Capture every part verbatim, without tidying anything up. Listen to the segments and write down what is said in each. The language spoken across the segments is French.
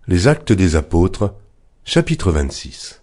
Les Actes des Apôtres, chapitre vingt-six.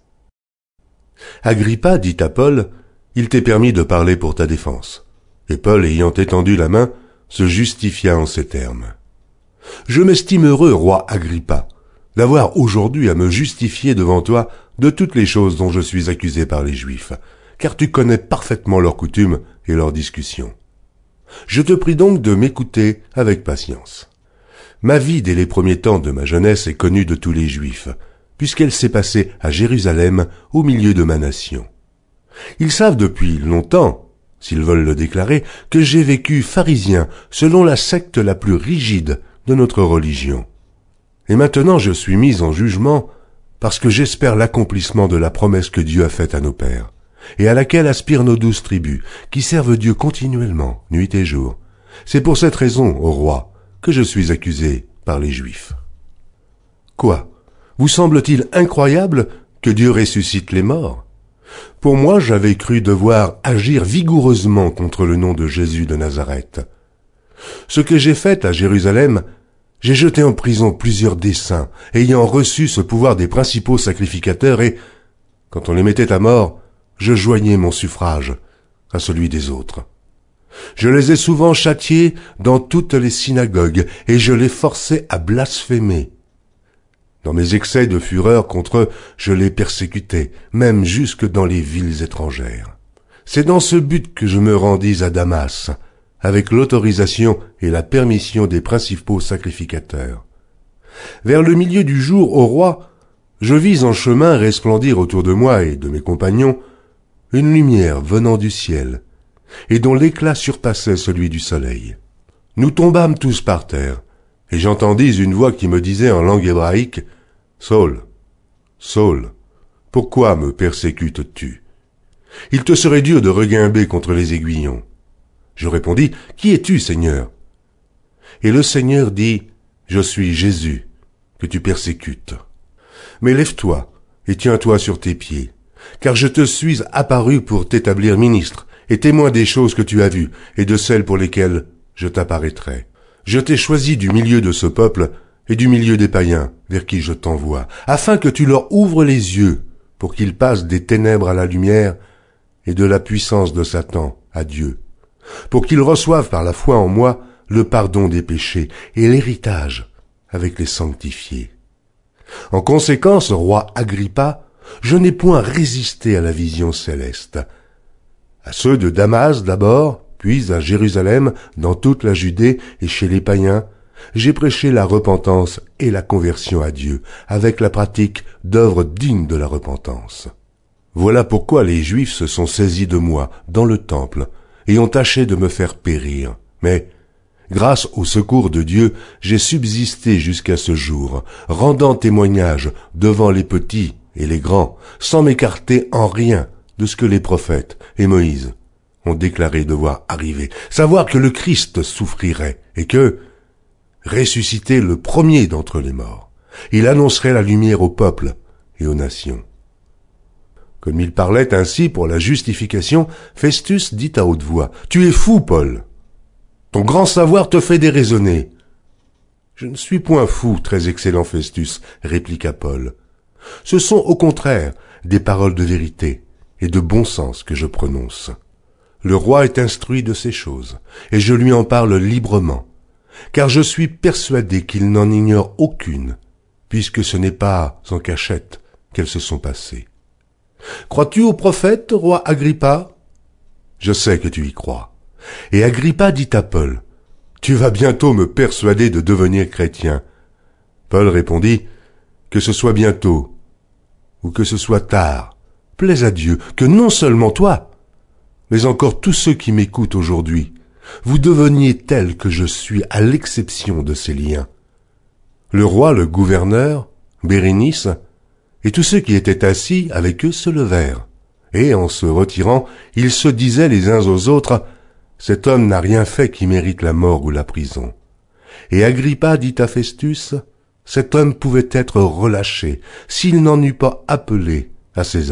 Agrippa dit à Paul, « Il t'est permis de parler pour ta défense. » Et Paul, ayant étendu la main, se justifia en ces termes. « Je m'estime heureux, roi Agrippa, d'avoir aujourd'hui à me justifier devant toi de toutes les choses dont je suis accusé par les Juifs, car tu connais parfaitement leurs coutumes et leurs discussions. Je te prie donc de m'écouter avec patience. Ma vie dès les premiers temps de ma jeunesse est connue de tous les Juifs, puisqu'elle s'est passée à Jérusalem au milieu de ma nation. Ils savent depuis longtemps, s'ils veulent le déclarer, que j'ai vécu pharisien selon la secte la plus rigide de notre religion. Et maintenant je suis mis en jugement parce que j'espère l'accomplissement de la promesse que Dieu a faite à nos pères, et à laquelle aspirent nos douze tribus, qui servent Dieu continuellement, nuit et jour. C'est pour cette raison, ô roi, que je suis accusé par les Juifs. Quoi? Vous semble-t-il incroyable que Dieu ressuscite les morts? Pour moi, j'avais cru devoir agir vigoureusement contre le nom de Jésus de Nazareth. Ce que j'ai fait à Jérusalem, j'ai jeté en prison plusieurs des saints, ayant reçu ce pouvoir des principaux sacrificateurs, et, quand on les mettait à mort, je joignais mon suffrage à celui des autres. Je les ai souvent châtiés dans toutes les synagogues, et je les forçais à blasphémer. Dans mes excès de fureur contre eux, je les persécutais, même jusque dans les villes étrangères. C'est dans ce but que je me rendis à Damas, avec l'autorisation et la permission des principaux sacrificateurs. Vers le milieu du jour, ô roi, je vis en chemin resplendir autour de moi et de mes compagnons une lumière venant du ciel, et dont l'éclat surpassait celui du soleil. Nous tombâmes tous par terre, et j'entendis une voix qui me disait en langue hébraïque, « Saul, Saul, pourquoi me persécutes-tu? Il te serait dur de reguimber contre les aiguillons. » Je répondis, « Qui es-tu, Seigneur ?» Et le Seigneur dit, « Je suis Jésus, que tu persécutes. Mais lève-toi et tiens-toi sur tes pieds, car je te suis apparu pour t'établir ministre, et témoin des choses que tu as vues, et de celles pour lesquelles je t'apparaîtrai. Je t'ai choisi du milieu de ce peuple, et du milieu des païens, vers qui je t'envoie, afin que tu leur ouvres les yeux, pour qu'ils passent des ténèbres à la lumière, et de la puissance de Satan à Dieu, pour qu'ils reçoivent par la foi en moi le pardon des péchés, et l'héritage avec les sanctifiés. En conséquence, roi Agrippa, je n'ai point résisté à la vision céleste. À ceux de Damas d'abord, puis à Jérusalem, dans toute la Judée et chez les païens, j'ai prêché la repentance et la conversion à Dieu, avec la pratique d'œuvres dignes de la repentance. Voilà pourquoi les Juifs se sont saisis de moi dans le temple et ont tâché de me faire périr. Mais, grâce au secours de Dieu, j'ai subsisté jusqu'à ce jour, rendant témoignage devant les petits et les grands, sans m'écarter en rien de ce que les prophètes et Moïse ont déclaré devoir arriver, savoir que le Christ souffrirait et que, ressuscité le premier d'entre les morts, il annoncerait la lumière au peuple et aux nations. Comme il parlait ainsi pour la justification, Festus dit à haute voix, « Tu es fou, Paul. Ton grand savoir te fait déraisonner. » « Je ne suis point fou, très excellent Festus, » répliqua Paul. « Ce sont au contraire des paroles de vérité et de bon sens que je prononce. Le roi est instruit de ces choses, et je lui en parle librement, car je suis persuadé qu'il n'en ignore aucune, puisque ce n'est pas en cachette qu'elles se sont passées. Crois-tu au prophète, roi Agrippa? Je sais que tu y crois. » Et Agrippa dit à Paul, « Tu vas bientôt me persuader de devenir chrétien. » Paul répondit, « Que ce soit bientôt, ou que ce soit tard, plaise à Dieu que non seulement toi, mais encore tous ceux qui m'écoutent aujourd'hui, vous deveniez tels que je suis à l'exception de ces liens. » Le roi, le gouverneur, Bérénice, et tous ceux qui étaient assis avec eux se levèrent, et en se retirant, ils se disaient les uns aux autres, « Cet homme n'a rien fait qui mérite la mort ou la prison. » Et Agrippa dit à Festus, « Cet homme pouvait être relâché s'il n'en eût pas appelé à César. »